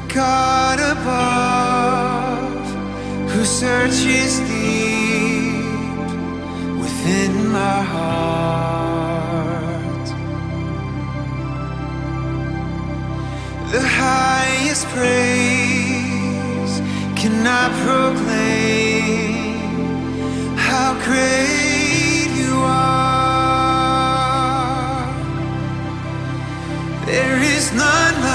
God above, who searches deep within my heart. The highest praise cannot proclaim how great you are. There is none like